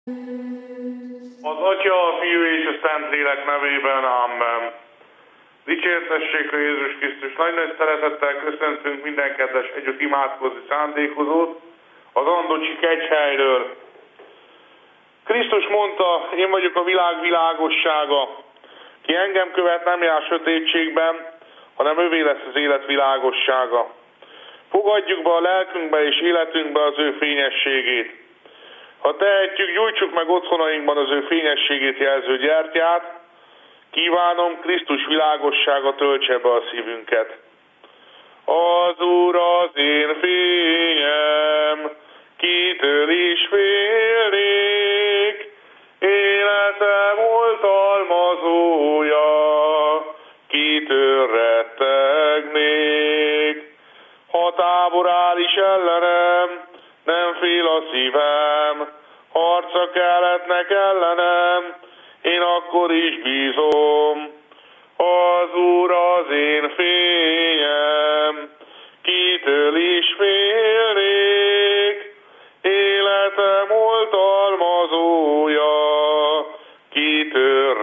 Az Atya, a Fiú és a Szentlélek nevében, amen. Dicsértessék a Jézus Krisztus. Nagy szeretettel köszöntünk minden kedves együtt imádkozni szándékozót az Andocsi kegyhelyről. Krisztus mondta, én vagyok a világ világossága. Ki engem követ, nem jár sötétségben, hanem övé lesz az élet világossága. Fogadjuk be a lelkünkbe és életünkbe az ő fényességét. Ha tehetjük, gyújtsuk meg otthonainkban az ő fényességét jelző gyertyát, kívánom, Krisztus világossága töltse be a szívünket. Az Úr az én fényem, kitől is félnék, életem oltalmazója, kitől rettegnék. Ha tábor áll is ellenem, nem fél a szívem, harca kelletnek ellenem, én akkor is bízom. Az Úr az én fényem, kitől is félnék, életem oltalmazója, kitől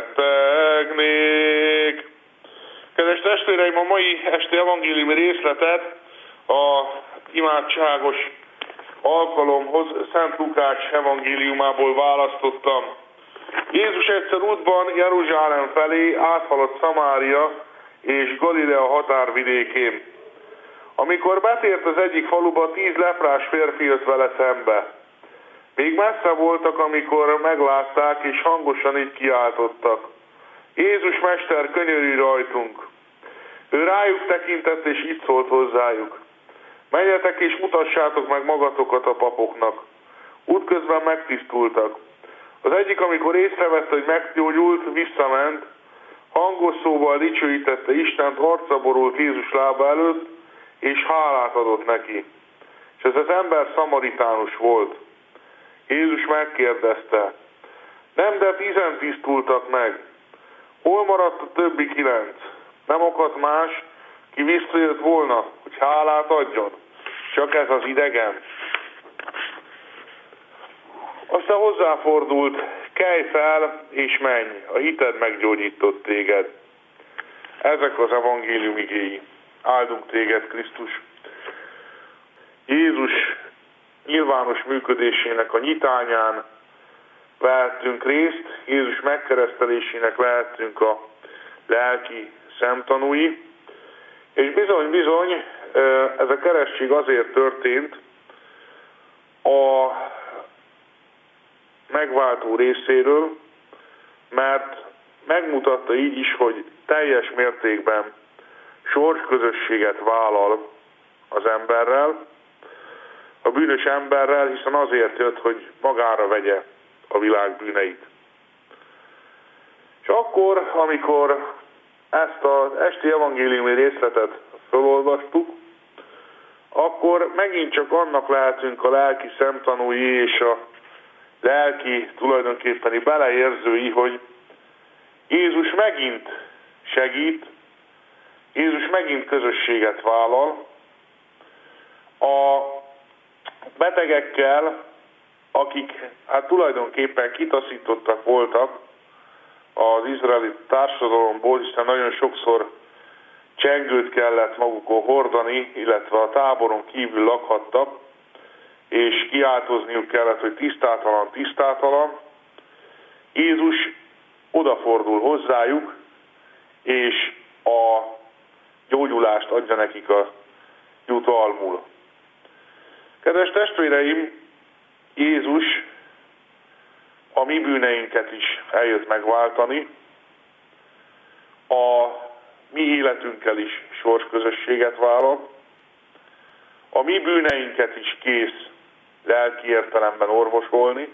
rettegnék. Kedves testvéreim, a mai esti evangéliumi részletet a imádságos alkalomhoz Szent Lukács evangéliumából választottam. Jézus egyszer útban Jeruzsálem felé áthaladt Szamária és Galilea határvidékén. Amikor betért az egyik faluba, 10 leprás férfi jött vele szembe. Még messze voltak, amikor meglátták, és hangosan így kiáltottak: Jézus Mester, könyörülj rajtunk! Ő rájuk tekintett, és így szólt hozzájuk: menjetek és mutassátok meg magatokat a papoknak. Útközben megtisztultak. Az egyik, amikor észrevette, hogy meggyógyult, visszament, hangos szóval dicsőítette Istent, arcra borult Jézus lába előtt, és hálát adott neki. És ez az ember szamaritánus volt. Jézus megkérdezte: nem, de 10 tisztultak meg. Hol maradt a többi 9? Nem akadt más, ki visszajött volna, hogy hálát adjon? Csak ez az idegen? Aztán hozzáfordult: kelj fel és menj, a hited meggyógyított téged. Ezek az evangélium igéi. Áldunk téged, Krisztus. Jézus nyilvános működésének a nyitányán vehettünk részt, Jézus megkeresztelésének lehettünk a lelki szemtanúi, és bizony, ez a keresztség azért történt a megváltó részéről, mert megmutatta így is, hogy teljes mértékben sorsközösséget vállal az emberrel, a bűnös emberrel, hiszen azért jött, hogy magára vegye a világ bűneit. És akkor, amikor ezt az esti evangéliumi részletet felolvastuk, akkor megint csak annak lehetünk a lelki szemtanúi és a lelki tulajdonképpeni beleérzői, hogy Jézus megint segít, Jézus megint közösséget vállal a betegekkel, akik tulajdonképpen kitaszítottak voltak az izraeli társadalomból, hiszen nagyon sokszor csengőt kellett magukon hordani, illetve a táboron kívül lakhattak, és kiáltozniuk kellett, hogy tisztátalan, tisztátalan. Jézus odafordul hozzájuk, és a gyógyulást adja nekik a jutalmul. Kedves testvéreim, Jézus a mi bűneinket is eljött megváltani, a mi életünkkel is sorsközösséget vállal, a mi bűneinket is kész lelki értelemben orvosolni,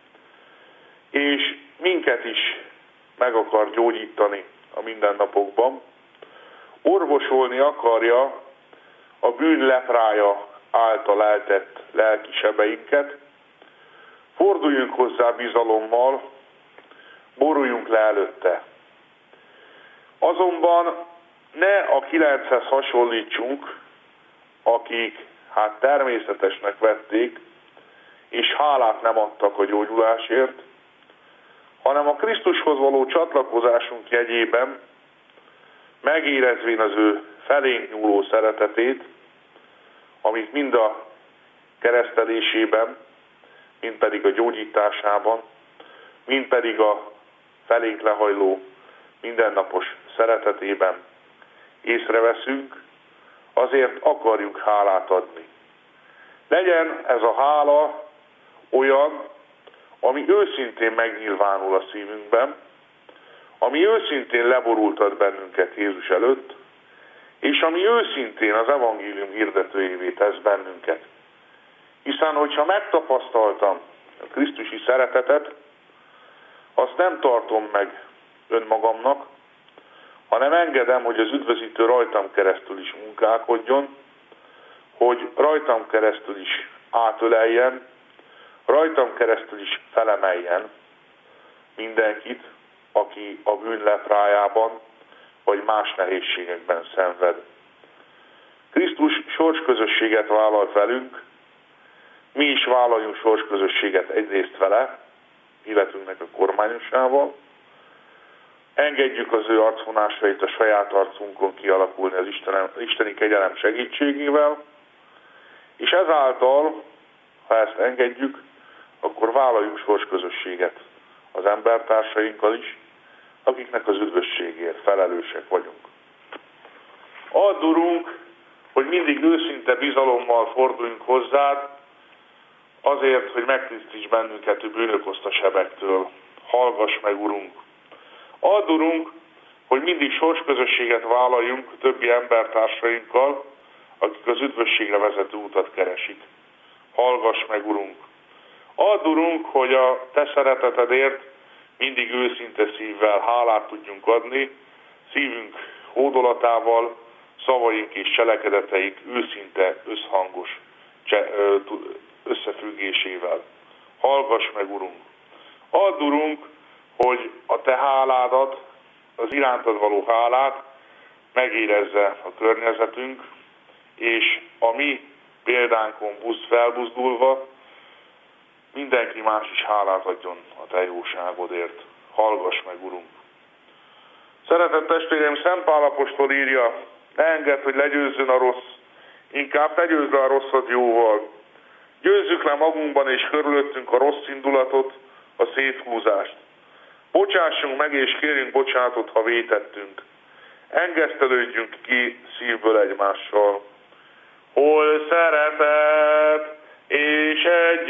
és minket is meg akar gyógyítani a mindennapokban. Orvosolni akarja a bűn leprája által eltett lelki sebeinket. Forduljunk hozzá bizalommal, boruljunk le előtte. Azonban ne a 9-hez hasonlítsunk, akik természetesnek vették és hálát nem adtak a gyógyulásért, hanem a Krisztushoz való csatlakozásunk jegyében, megérezvén az ő felénk nyúló szeretetét, amit mind a keresztelésében, mind pedig a gyógyításában, mind pedig a felénk lehajló mindennapos szeretetében észreveszünk, azért akarjuk hálát adni. Legyen ez a hála olyan, ami őszintén megnyilvánul a szívünkben, ami őszintén leborultat bennünket Jézus előtt, és ami őszintén az evangélium hirdetőjévé tesz bennünket. Hiszen, hogyha megtapasztaltam a krisztusi szeretetet, azt nem tartom meg önmagamnak, hanem engedem, hogy az üdvözítő rajtam keresztül is munkálkodjon, hogy rajtam keresztül is átöleljen, rajtam keresztül is felemeljen mindenkit, aki a bűn leprájában vagy más nehézségekben szenved. Krisztus sorsközösséget vállalt velünk, mi is vállaljunk sorsközösséget egyrészt vele, életünknek a kormányosával, engedjük az ő arcvonásait a saját arcunkon kialakulni az isteni kegyelem segítségével, és ezáltal, ha ezt engedjük, akkor vállaljunk sorsközösséget az embertársainkkal is, akiknek az üdvösségért felelősek vagyunk. Add, Urunk, hogy mindig őszinte bizalommal forduljunk hozzád, azért, hogy megtisztíts bennünket a bűnök oszta sebektől. Hallgass meg, Urunk! Add, Urunk, hogy mindig sorsközösséget vállaljunk a többi embertársainkkal, akik az üdvösségre vezető utat keresik. Hallgass meg, Urunk! Add, Urunk, hogy a Te szeretetedért mindig őszinte szívvel hálát tudjunk adni, szívünk hódolatával, szavaink és cselekedeteink őszinte, összhangos összefüggésével. Hallgass meg, Urunk! Add, Urunk, hogy a Te háládat, az irántad való hálát megérezze a környezetünk, és a mi példánkon felbuzdulva mindenki más is hálát adjon a Te jóságodért. Hallgass meg, Urunk! Szeretett testvéreim, Szent Pál apostol írja, ne engedd, hogy legyőzzön a rossz, inkább te győzd le a rosszat jóval. Győzzük le magunkban és körülöttünk a rossz indulatot, a széthúzást. Bocsássunk meg és kérjünk bocsánatot, ha vétettünk. Engesztelődjünk ki szívből egymással. Hol szeretet és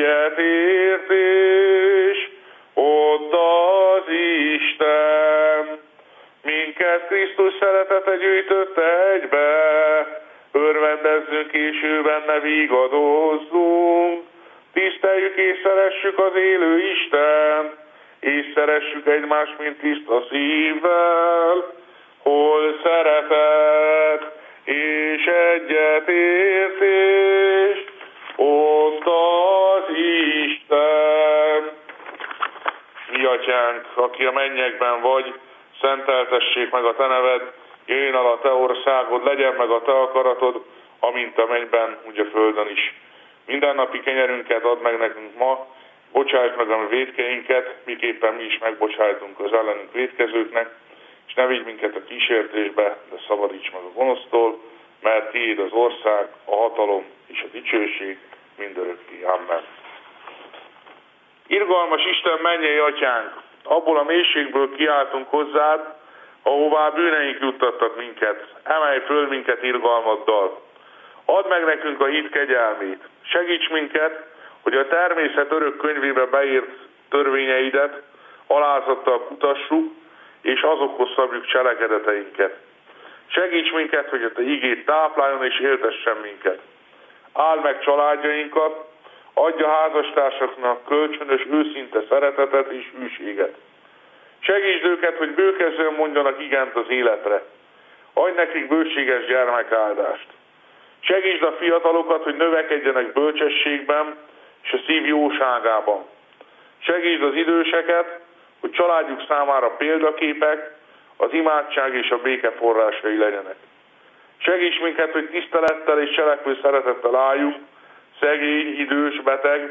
egyetértés, ott az Isten. Minket Krisztus szeretete gyűjtötte egybe, örvendezzünk és ő benne vigadozzunk. Tiszteljük és szeressük az élő Isten, és szeressük egymást, mint tiszta szívvel. Hol szeretet és egyetértés, ott az Isten. Mi atyánk, aki a mennyekben vagy, szenteltessék meg a te neved, jöjjön el a te országod, legyen meg a te akaratod, amint a mennyben, úgy a földön is. Mindennapi kenyerünket add meg nekünk ma, bocsájt meg a mi vétkeinket, miképpen mi is megbocsájtunk az ellenünk vétkezőknek, és ne vigy minket a kísértésbe, de szabadíts meg a gonosztól, mert tiéd az ország, a hatalom és a dicsőség mindörökké. Amen. Irgalmas Isten, mennyei atyánk, abból a mélységből kiáltunk hozzád, ahová bűneink juttattak minket. Emelj föl minket irgalmaddal. Add meg nekünk a hit kegyelmét. Segíts minket, hogy a természet örök könyvébe beírt törvényeidet alázattal kutassuk, és azokhoz szabjuk cselekedeteinket. Segíts minket, hogy a te igét tápláljon és éltessen minket. Áld meg családjainkat, adj a házastársaknak kölcsönös, őszinte szeretetet és hűséget. Segítsd őket, hogy bőkezően mondjanak igent az életre. Adj nekik bőséges gyermekáldást. Segítsd a fiatalokat, hogy növekedjenek bölcsességben és a szív jóságában. Segítsd az időseket, hogy családjuk számára példaképek, az imádság és a béke forrásai legyenek. Segíts minket, hogy tisztelettel és cselekvő szeretettel álljunk szegény, idős, beteg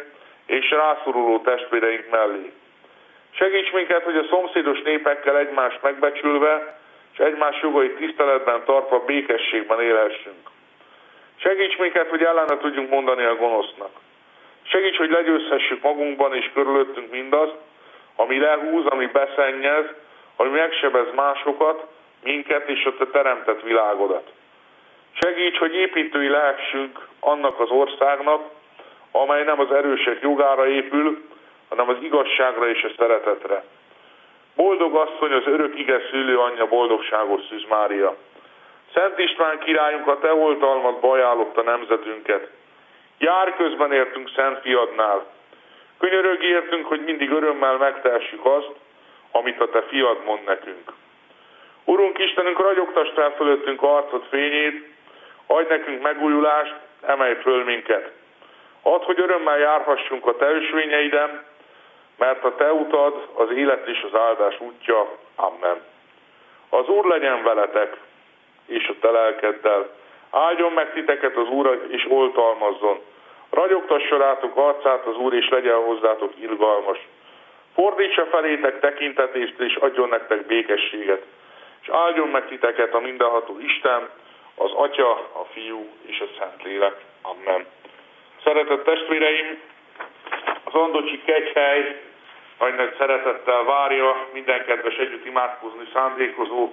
és rászoruló testvéreink mellé. Segíts minket, hogy a szomszédos népekkel egymást megbecsülve, és egymás jogait tiszteletben tartva békességben élhessünk. Segíts minket, hogy ellene tudjunk mondani a gonosznak. Segíts, hogy legyőzhessük magunkban és körülöttünk mindazt, ami lehúz, ami beszennyez, ami megsebez másokat, minket és a te teremtett világodat. Segíts, hogy építői lehessünk annak az országnak, amely nem az erősek jogára épül, hanem az igazságra és a szeretetre. Boldog asszony, az örök ige szülő anyja, boldogságos Szűz Mária! Szent István királyunk, a te oltalmadba ajánlotta nemzetünket. Jár közben értünk Szent Fiadnál. Könyörögj értünk, hogy mindig örömmel megtehessük azt, amit a te fiad mond nekünk. Urunk Istenünk, ragyogtasd fel fölöttünk arcod fényét, adj nekünk megújulást, emelj föl minket. Add, hogy örömmel járhassunk a te ösvényeiden, mert a te utad az élet és az áldás útja. Amen. Az Úr legyen veletek, és a te lelkeddel. Áldjon meg titeket az Úr, és oltalmazzon. Ragyogtassa rátok arcát az Úr, és legyen hozzátok irgalmas. Fordítsa felétek tekintetést, és adjon nektek békességet. És áldjon meg titeket a mindenható Isten, az Atya, a Fiú és a Szentlélek. Amen. Szeretett testvéreim, az Andocsi Kegyhely nagy szeretettel várja minden kedves együtt imádkozni szándékozó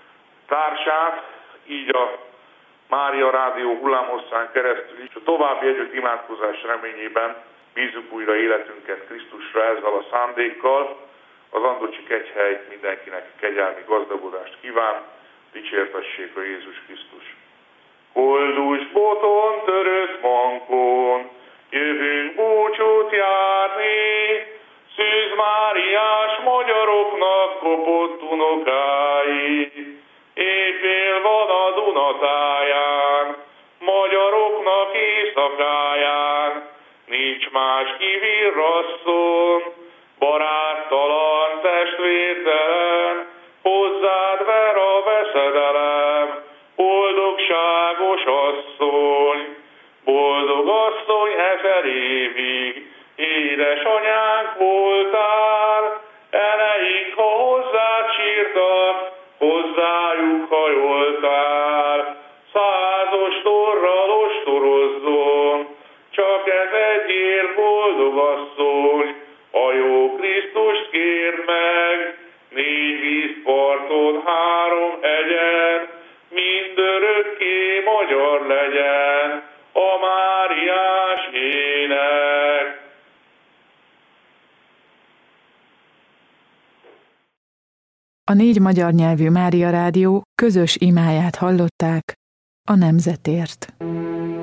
társát, így a Mária Rádió hullámhosszán keresztül is. A további együtt imádkozás reményében bízzuk újra életünket Krisztusra ezzel a szándékkal. Az Andocsi Kegyhely mindenkinek kegyelmi gazdagodást kíván, dicsértessék a Jézus Krisztus. Koldus boton törött mankon, jövünk búcsút járni, Szűz Máriás magyaroknak kopott unokái. Éjfél van a Dunatáján, magyaroknak éjszakáján, nincs más kivirrasszon, baráttalan, testvértelen, hozzád ver a veszedelem, boldogságos asszony, boldog asszony 1000 évig, édesanyánk voltál, eleink, ha hozzád sírtak, hozzájuk hajoltál, 100 ostorral ostorozzon, csak ez egyért boldog asszony, a jó Krisztust kérd meg, 4 vízparton, 3 hegyen, mindörökké magyar legyen a Máriás ének. A 4 magyar nyelvű Mária Rádió közös imáját hallották a nemzetért.